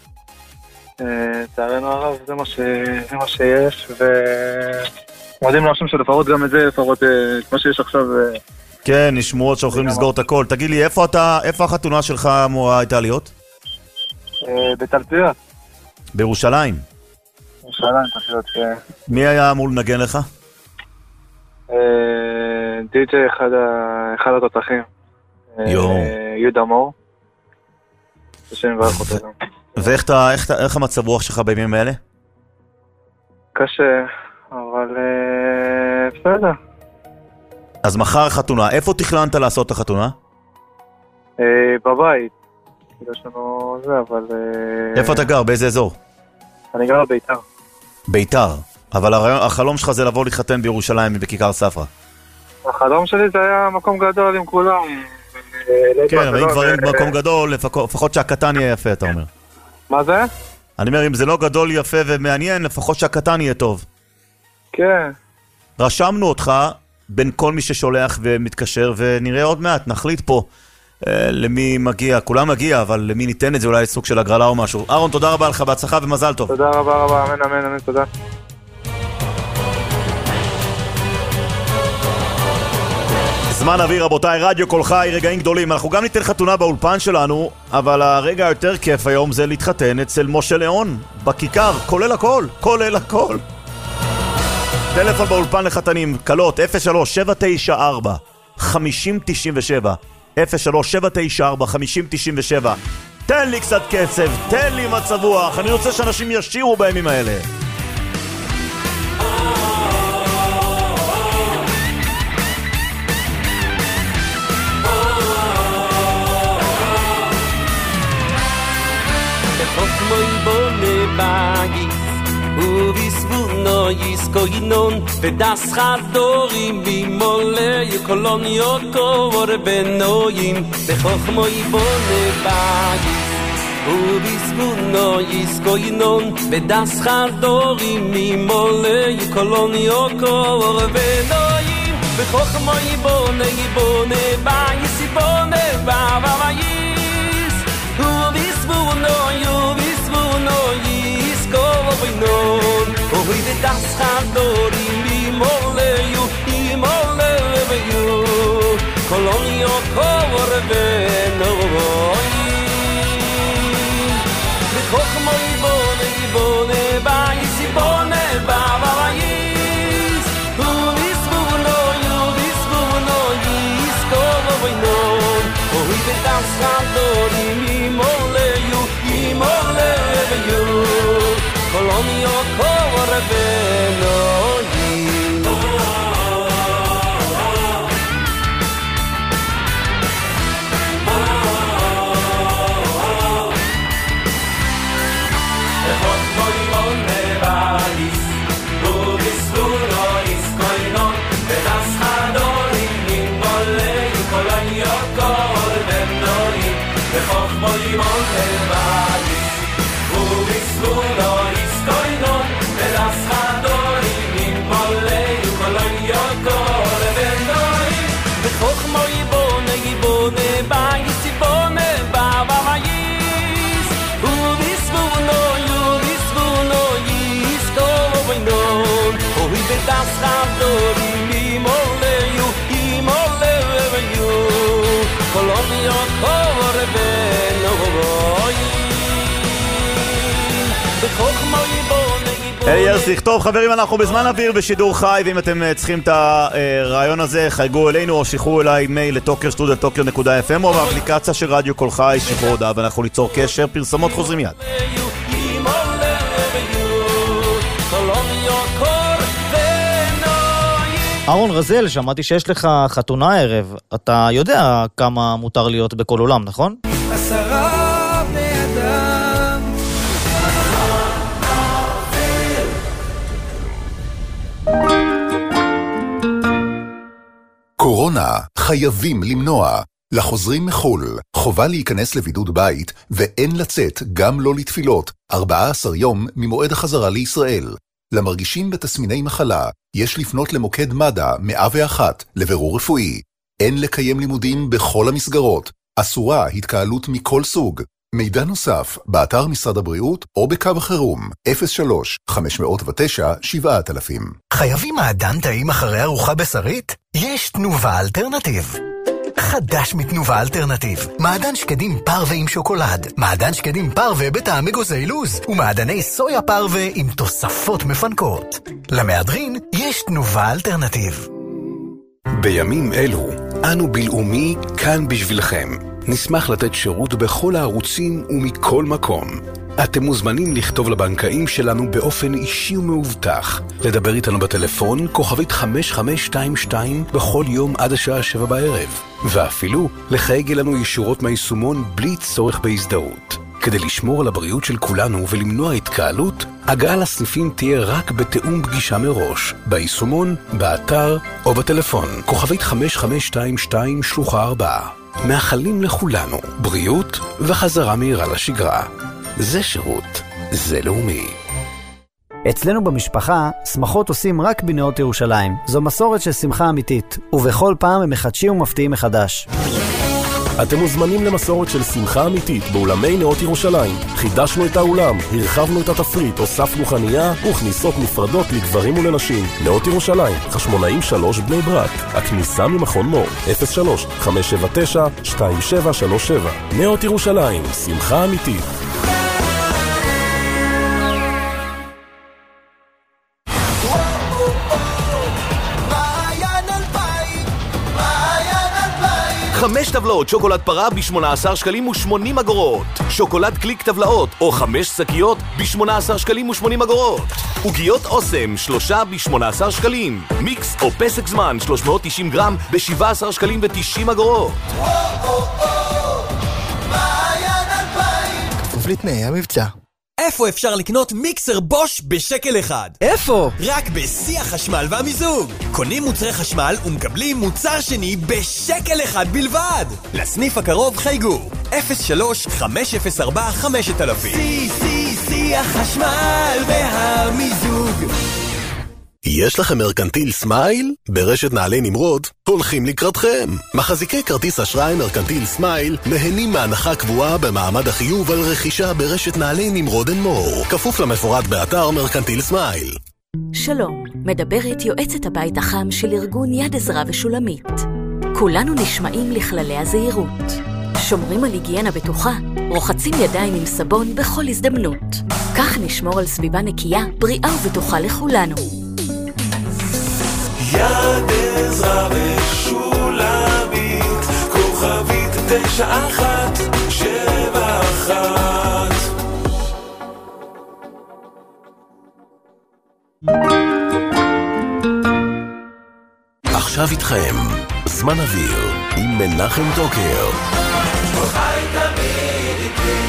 תארנו הרב, זה מה שיש, ומועדים לאנשים שלפחות גם את זה, לפחות את מה שיש עכשיו. כן, נשמעות שהולכים לסגור את הכל. תגיד לי, איפה אתה, איפה החתונה שלך אמורה הייתה להיות? בתלפיות. בירושלים? בירושלים, תלפיות, כן. מי היה אמור לנגן לך? די-ג'יי, אחד התותחים. יהודה מור. השם יברך אותנו. ואיך אתה, איך, איך המצב רוח שלך בימים האלה? קשה, אבל בסדר. אז מחר חתונה, איפה תכננת לעשות את החתונה? בבית. יש לנו זה, אבל... איפה אתה גר? באיזה אזור? אני גר בביתר. ביתר? אבל החלום שלך זה לבוא להתחתן בירושלים בכיכר ספרא. החלום שלי זה היה מקום גדול עם כולם. כן, אבל אם דברים במקום גדול, לפחות שהקטן יהיה יפה, אתה אומר. מה זה? אני אומר, אם זה לא גדול, יפה ומעניין, לפחות שהקטן יהיה טוב. כן. רשמנו אותך בין כל מי ששולח ומתקשר, ונראה עוד מעט, נחליט פה אה, למי מגיע. כולם מגיע, אבל למי ניתן את זה, אולי סוג של הגרלה או משהו. אהרון, תודה רבה לך, בהצלחה ומזל טוב. תודה רבה רבה, אמן אמן אמן, תודה. זמן אוויר, רבותיי, רדיו כל חי, רגעים גדולים. אנחנו גם ניתן חתונה באולפן שלנו, אבל הרגע היותר כיף היום זה להתחתן אצל משה ליאון בכיכר, כולל הכל, כולל הכל. טלפון באולפן לחתנים, קלות אפס שלוש שבע תשע ארבע חמש אפס תשע שבע אפס שלוש שבע תשע ארבע חמש אפס תשע שבע. תן לי קצת קצב, תן לי מצב רוח, אני רוצה שאנשים ישירו בימים האלה. ובסבונו יסקוינון ודס חדורים במולה יקולון יוקור בנויים בחוכמו יבונה בגיס ובסבונו יסקוינון ודס חדורים במולה יקולון יוקור בנויים בחוכמו יבונה יבונה בגיס יבונה בבייס ובסבונו יובסבונו Kovinon, oy de das khadorim bi moleyu, bi moleyu, kolonio korbenoy. De khokhmoy bone bone bay si bone ba ba bayis, u bisbuno yu bisbuno yis kovinon, oy de das khadorim bi moleyu, bi moleyu. Kolonio korbenoy Echot moy bonne valis Du bist du no is koinon Vedas chadorim in molei Kolonio korbenoy Echot moy bonne valis Du bist du no koinon vedas chadorim in molei kolonio korbenoy bechokmo yibone yibone bayis yibone bavavayis ubisvuno yubisvuno yiskovoinon ohi vedas chadorim in molei in molei kolonio korbenoy אליאס, לכתוב חברים, אנחנו בזמן אוויר בשידור חי, ואם אתם צריכים את הרעיון הזה חייגו אלינו או שחררו אליי מייל לטוקר שטודל טוקר נקודה אף אם או באפליקציה של רדיו כל חי, שחררו הודעה ואנחנו ליצור קשר. פרסמות חוזרים מיד. אהרון רזל, שמעתי שיש לך חתונה ערב, אתה יודע כמה מותר להיות בכל עולם, נכון? עשרה בני אדם קורונה חייבים למנוע. לחוזרים מחול, חובה להיכנס לבידוד בית ואין לצאת גם לא לתפילות ארבעה עשר יום ממועד החזרה לישראל. למרגישים בתסמיני מחלה, יש לפנות למוקד מד"א מאה ואחת לבירור רפואי. אין לקיים לימודים בכל המסגרות. אסורה התקהלות מכל סוג. מידע נוסף, באתר משרד הבריאות או בקו החירום אפס שלוש חמש אפס תשע שבע אלפים. חייבים מעדן טעים אחרי ארוחה בשרית? יש תנובה אלטרנטיב. חדש מתנובה אלטרנטיב. מעדן שקדים פרווה עם שוקולד, מעדן שקדים פרווה בטעם אגוזי לוז, ומעדני סויה פרווה עם תוספות מפנקות. למהדרין יש תנובה אלטרנטיב. בימים אלו, אנו בלאומי כאן בשבילכם. נשמח לתת שירות בכל הערוצים ומכל מקום. אתם מוזמנים לכתוב לבנקאים שלנו באופן אישי ומאובטח, לדבר איתנו בטלפון כוכבית חמש חמש שתיים שתיים בכל יום עד השעה שבע בערב, ואפילו לחייג אלינו ישירות מהיישומון בלי צורך בהזדהות. כדי לשמור על הבריאות של כולנו ולמנוע התקהלות, הגעה לסניפים תהיה רק בתאום פגישה מראש, ביישומון, באתר או בטלפון כוכבית חמש חמש שתיים שתיים שלוחה ארבע. מאחלים לכולנו בריאות וחזרה מהירה לשגרה. זה שירות, זה לאומי. אצלנו במשפחה, שמחות עושים רק בנאות ירושלים. זו מסורת של שמחה אמיתית, ובכל פעם הם מחדשים ומפתיעים מחדש. אתם מוזמנים למסורת של שמחה אמיתית באולמי נאות ירושלים. חידשנו את האולם, הרחבנו את התפריט, הוספנו חנייה וכניסות נפרדות לגברים ולנשים. נאות ירושלים, חשמונאים שלוש בני ברק. הכניסה ממכון מור, אפס שלוש חמש שבע תשע שתיים שבע שלוש שבע. נאות ירושלים, שמחה אמיתית. חמש טבלאות שוקולד פרה ב-שמונה עשר שקלים ושמונים אגורות. שוקולד קליק טבלאות או חמש שקיות ב-שמונה עשר שקלים ושמונים אגורות. עוגיות אוסם שלושה ב-שמונה עשר שקלים. מיקס או פסק זמן שלוש מאות תשעים גרם ב-שבעה עשר שקלים ו-תשעים אגורות. כפוף לתנאי המבצע. איפה אפשר לקנות מיקסר בוש בשקל אחד? איפה? רק בשיא החשמל והמיזוג. קונים מוצרי חשמל ומקבלים מוצר שני בשקל אחד בלבד. לסניף הקרוב חייגו אפס שלוש חמש אפס ארבע חמש אלף. שיא, שיא, שיא החשמל והמיזוג. יש לכם מרקנטיל סמייל? ברשת נעלי נמרוד הולכים לקראתכם. מחזיקי כרטיס אשראי מרקנטיל סמייל נהנים מהנחה קבועה במעמד החיוב על רכישה ברשת נעלי נמרוד אנד מור. כפוף למפורט באתר מרקנטיל סמייל. שלום, מדברת יועצת הבית החם של ארגון יד עזרא ושולמית. כולנו נשמעים לכללי הזהירות. שומרים על היגיינה בטוחה, רוחצים ידיים עם סבון בכל הזדמנות. כך נשמור על סביבה נקייה, בריאה ובטוחה לכולנו. יד עזרא ושולמית, כוכבית תשע אחת שבע אחת. עכשיו איתכם זמן אוויר עם מנחם טוקר. חי תמיד איתי.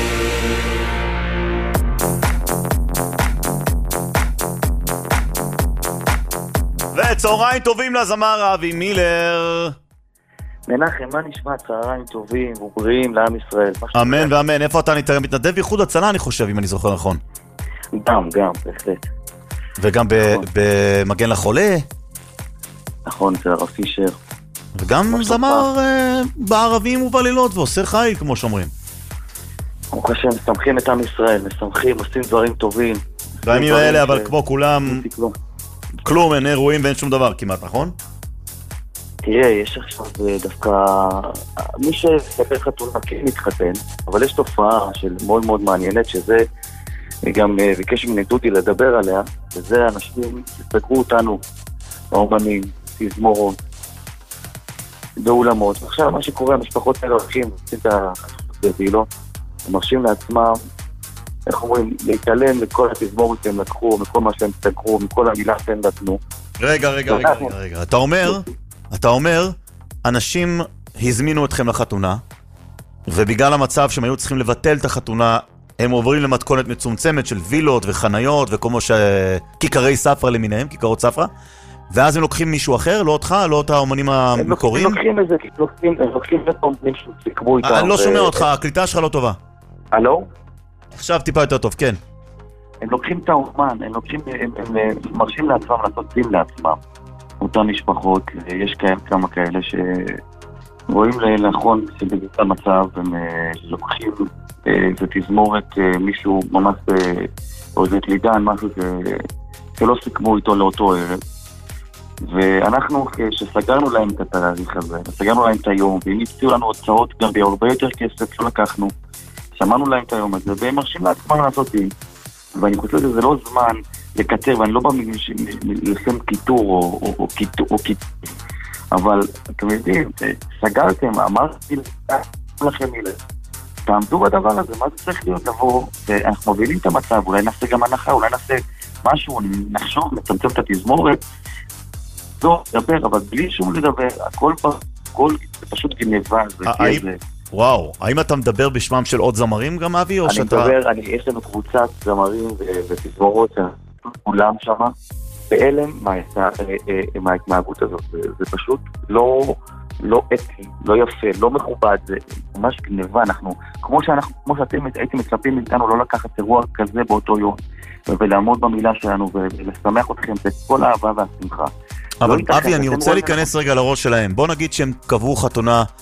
וצהריים טובים לזמר אבי מילר. מנחם, מה נשמע? צהריים טובים ובריאים לעם ישראל. אמן ואמן. איפה אתה נתראה? מתנדב איחוד הצלה, אני חושב, אם אני זוכר נכון. גם, גם, בהחלט. וגם במגן לחולה. נכון, זה הרב פישר. וגם זמר בערבים ובלילות ועושה חיל, כמו שאומרים. ברוך השם, מסמכים את עם ישראל, מסמכים, עושים דברים טובים. בימים האלה, אבל כמו כולם, כלום, אין אירועים ואין שום דבר כמעט, נכון? תראה, יש עכשיו דווקא, מי שספר חתונה כן מתחתן, אבל יש תופעה של מאוד מאוד מעניינת, שזה גם ביקש ממני דודי לדבר עליה, וזה אנשים שסגרו אותנו, האומנים, תזמורות, באולמות. עכשיו מה שקורה, המשפחות האלה הולכים, עושים את החתונות, הם מרשים לעצמם, איך אומרים, להתעלם מכל התזמורת שהם לקחו, מכל מה שהם סגרו, מכל המילה שהם נתנו. רגע, רגע, רגע, רגע, רגע. אתה אומר, אתה אומר, אנשים הזמינו אתכם לחתונה, ובגלל המצב שהם היו צריכים לבטל את החתונה, הם עוברים למתכונת מצומצמת של וילות וחניות, וכמו שכיכרי ספרה למיניהם, כיכרות ספרה, ואז הם לוקחים מישהו אחר, לא אותך, לא את האומנים המקוריים? הם לוקחים איזה, הם לוקחים את האומנים שסיכמו איתם. אני לא שומע אותך, הקליטה שלך לא טובה. הלו? עכשיו טיפה יותר טוב, כן. הם לוקחים את האומן, הם לוקחים, הם מרשים לעצמם לעשות דין לעצמם. אותן משפחות, יש כאלה כמה כאלה שרואים לנכון שבגלל המצב, הם לוקחים ותזמורת מישהו ממש או איזה לידן, משהו שלא סיכמו איתו לאותו ערב. ואנחנו כשסגרנו להם את התאריך הזה, סגרנו להם את היום, והם הפציעו לנו הוצאות גם בהרבה יותר כסף שלא לקחנו, שמענו להם את היום הזה, והם מרשים לעצמם לעשות דין. ואני חושב שזה לא זמן לקטר, ואני לא בא לשם קיטור או קיטור, אבל אתם יודעים, סגרתם, אמרתי לכם מילה, תעמדו בדבר הזה, מה זה צריך להיות? לבוא, אנחנו מובילים את המצב, אולי נעשה גם הנחה, אולי נעשה משהו, נחשוב, נצמצם את התזמורת, לא, דבר, אבל בלי שום לדבר, הכל פשוט גנבה, זה כזה. וואו, האם אתה מדבר בשמם של עוד זמרים גם, אבי, או אני שאתה... מדבר, אני, יש לנו קבוצת זמרים ותזמורות, כולם שם, בהלם מההתנהגות הזאת, זה פשוט לא... לא אתי, לא יפה, לא מכובד, זה ממש גניבה. אנחנו, כמו שאנחנו, כמו שאתם הייתם מצפים מאיתנו לא לקחת אירוע כזה באותו יום, ולעמוד במילה שלנו ולשמח אתכם בכל האהבה והשמחה. אבל אבי, אני רוצה להיכנס רגע לראש שלהם. בוא נגיד שהם קבעו חתונה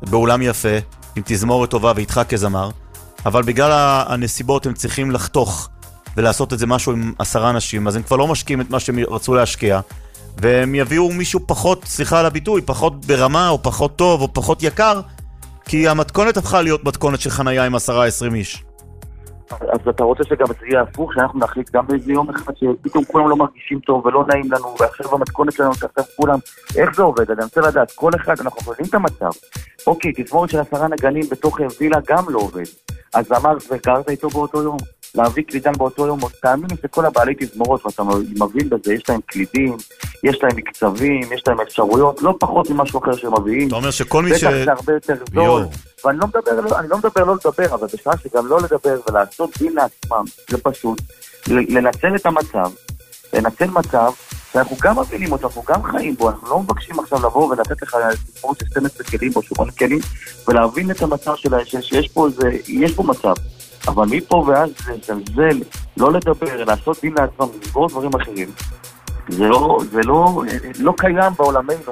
באולם יפה, עם תזמורת טובה ואיתך כזמר, אבל בגלל הנסיבות הם צריכים לחתוך ולעשות את זה משהו עם עשרה אנשים, אז הם כבר לא משקיעים את מה שהם רצו להשקיע, והם יביאו מישהו פחות, סליחה על הביטוי, פחות ברמה או פחות טוב או פחות יקר, כי המתכונת הפכה להיות מתכונת של חנייה עם עשרה עשרים איש. אז אתה רוצה שגם זה יהיה הפוך, שאנחנו נחליט גם באיזה יום אחד שפתאום כולם לא מרגישים טוב ולא נעים לנו, ועכשיו המתכונת שלנו תחתף כולם, איך זה עובד? אני רוצה לדעת, כל אחד, אנחנו חושבים את המצב. אוקיי, תזמורת של עשרה נגנים בתוך וילה גם לא עובד. אז אמר, וגרת איתו באותו יום, להביא קלידן באותו יום, תאמין לי שכל הבעלי תזמורות, ואתה מבין בזה, יש להם קלידים, יש להם מקצבים, יש להם אפשרויות, לא פחות ממשהו אחר שמביאים. אתה אומר שכל מי ש... בטח זה הרבה יותר זול. ואני לא מדבר, אני לא מדבר לא לדבר, אבל בשעה שגם לא לדבר ולעשות דין לעצמם, זה פשוט לנצל את המצב, לנצל מצב שאנחנו גם מבינים אותו, אנחנו גם חיים בו, אנחנו לא מבקשים עכשיו לבוא ולתת לך תזמורת של שתים עשרה כלים או שמונה כלים, ולהבין את המצב שלה, שיש פה זה, יש פה מצב. אבל מפה ואז זה לא לדבר, לעשות דין לעצמם, לסגור דברים אחרים. זה לא, זה לא, לא קיים בעולמנו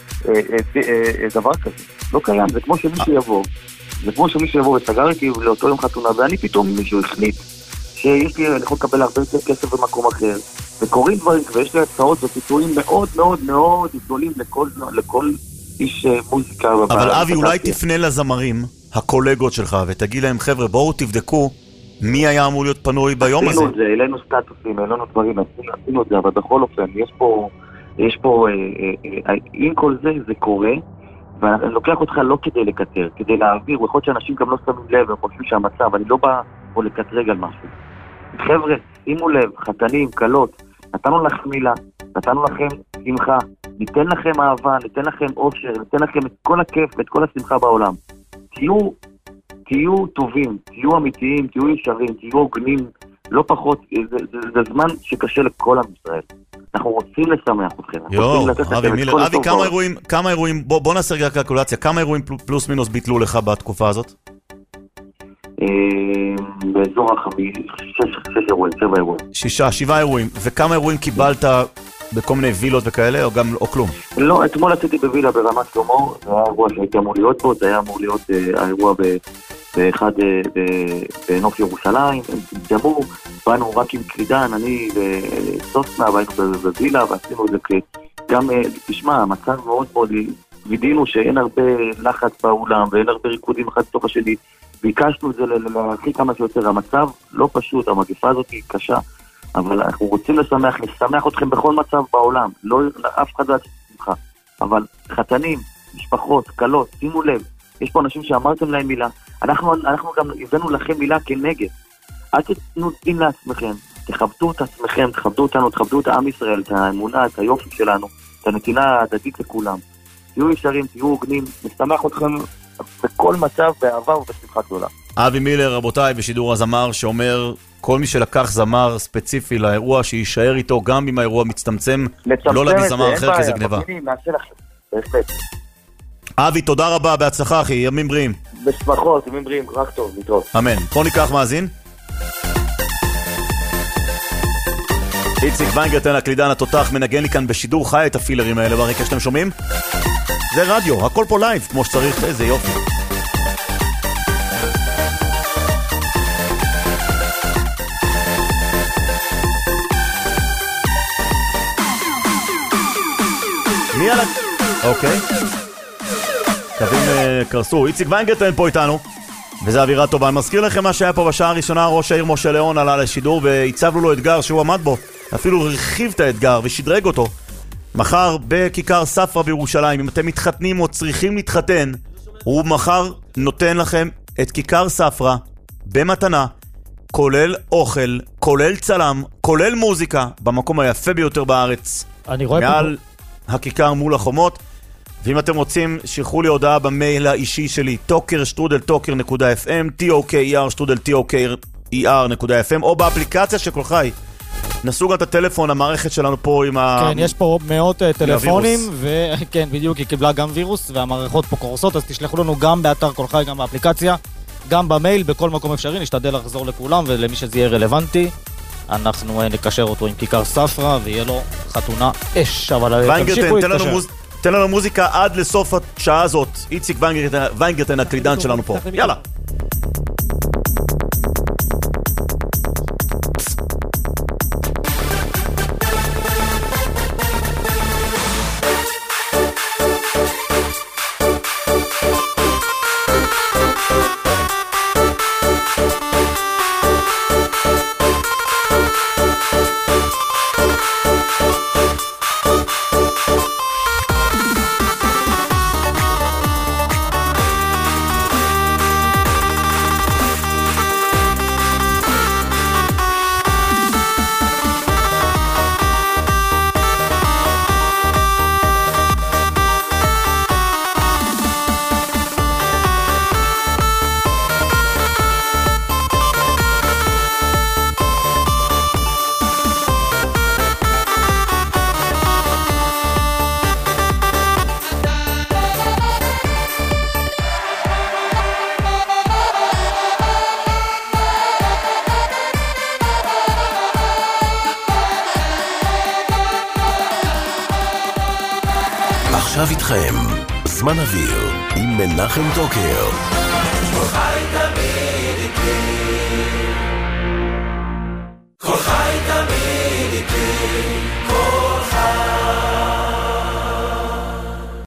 דבר כזה. לא קיים, זה כמו שמישהו יבוא, זה כמו שמישהו יבוא וסגר איתי לאותו יום חתונה, ואני פתאום מישהו החליט שיש לי, אני יכול לקבל הרבה יותר כסף במקום אחר, וקוראים דברים, ויש לי הצעות ופיתויים מאוד מאוד מאוד גדולים לכל, לכל איש מוזיקה. אבל אבי, אולי תפנה לזמרים, הקולגות שלך, ותגיד להם, חבר'ה, בואו תבדקו מי היה אמור להיות פנוי ביום הזה. עשינו את זה, אלינו סטטוסים, אלינו דברים, עשינו את זה, אבל בכל אופן, יש פה, יש פה, עם כל זה, זה קורה, ואני לוקח אותך לא כדי לקטר, כדי להעביר, ויכול להיות שאנשים גם לא שמים לב, הם חושבים שהמצב, אני לא בא פה לקטרג על משהו. חבר'ה, שימו לב, חתנים, קלות, נתנו לכם מילה, נתנו לכם שמחה, ניתן לכם אהבה, ניתן לכם אושר, ניתן לכם את כל הכיף ואת כל השמחה בעולם. תהיו, תהיו טובים, תהיו אמיתיים, תהיו ישרים, תהיו הוגנים, לא פחות, זה, זה, זה זמן שקשה לכל עם ישראל. אנחנו רוצים לשמח אתכם. יואו, אבי מילר, אבי, כמה אירועים, כמה אירועים, בוא, בוא נעשה רגע קלקולציה, כמה אירועים פלוס מינוס ביטלו לך בתקופה הזאת? באזור החמי, שש אירועים, שבע אירועים. שישה, שבעה אירועים, וכמה אירועים קיבלת בכל מיני וילות וכאלה, או גם, או כלום? לא, אתמול עשיתי בווילה ברמת שלמה, זה היה אירוע שהייתי אמור להיות בו, זה היה אמור להיות האירוע באחד בנוף ירושלים, הם תמדמו, באנו רק עם קלידן, אני וסוסנה, והיינו בווילה, ועשינו את זה גם, תשמע, המצב מאוד מאוד, וידינו שאין הרבה לחץ באולם, ואין הרבה ריקודים אחד בתוך השני, ביקשנו את זה להכי כמה שיותר, המצב לא פשוט, המגפה הזאת היא קשה, אבל אנחנו רוצים לשמח, לשמח אתכם בכל מצב בעולם, לא, אף אחד לא יצטרך, אבל חתנים, משפחות, קלות, שימו לב, יש פה אנשים שאמרתם להם מילה, אנחנו, אנחנו גם הבאנו לכם מילה כנגד, אל תתנו דין לעצמכם, תכבדו את עצמכם, תכבדו אותנו, תכבדו את העם ישראל, את האמונה, את היופי שלנו, את הנתינה ההדדית לכולם, תהיו ישרים, תהיו הוגנים, נשמח אתכם בכל מצב, באהבה ובשמחה גדולה. אבי מילר, רבותיי, בשידור הזמר, שאומר כל מי שלקח זמר ספציפי לאירוע, שישאר איתו גם אם האירוע מצטמצם, לא להביא זמר אחר, כי זה גניבה. אבי, תודה רבה, בהצלחה אחי, ימים בריאים. בשמחות, ימים בריאים, רק טוב, נתראות. אמן. בוא ניקח מאזין. איציק ויינגרטן, הקלידן התותח, מנגן לי כאן בשידור חי את הפילרים האלה ברקע שאתם שומעים. זה רדיו, הכל פה לייב, כמו שצריך, איזה יופי. מי על ה... אוקיי. קווים קרסו. איציק ויינגרטן פה איתנו, וזה אווירה טובה. אני מזכיר לכם מה שהיה פה בשעה הראשונה, ראש העיר משה ליאון עלה לשידור, והצבנו לו אתגר שהוא עמד בו. אפילו הרחיב את האתגר ושדרג אותו. מחר בכיכר ספרא בירושלים, אם אתם מתחתנים או צריכים להתחתן, הוא מחר נותן לכם את כיכר ספרא במתנה, כולל אוכל, כולל צלם, כולל מוזיקה, במקום היפה ביותר בארץ. אני רואה מעל פה... הכיכר מול החומות. ואם אתם רוצים, שילחו לי הודעה במייל האישי שלי, טוקר שטרודל טוקר נקודה אף אם, טי או קיי אר שטרודל טי או קיי אר נקודה אף אם, או באפליקציה של כל חי. נסו גם את הטלפון, המערכת שלנו פה עם ה... כן, יש פה מאות טלפונים, וכן, בדיוק, היא קיבלה גם וירוס, והמערכות פה קורסות, אז תשלחו לנו גם באתר כל חי, גם באפליקציה, גם במייל, בכל מקום אפשרי, נשתדל לחזור לכולם, ולמי שזה יהיה רלוונטי, אנחנו נקשר אותו עם כיכר ספרא, ויהיה לו חתונה אש, אבל תמשיכו להתקשר. תן לנו מוזיקה עד לסוף השעה הזאת. איציק ויינגרטן, הקלידן שלנו פה. יאללה. עכשיו איתכם, זמן אוויר עם מנחם טוקר. כל חי תמיד איתי, כל חי תמיד איתי, כל חי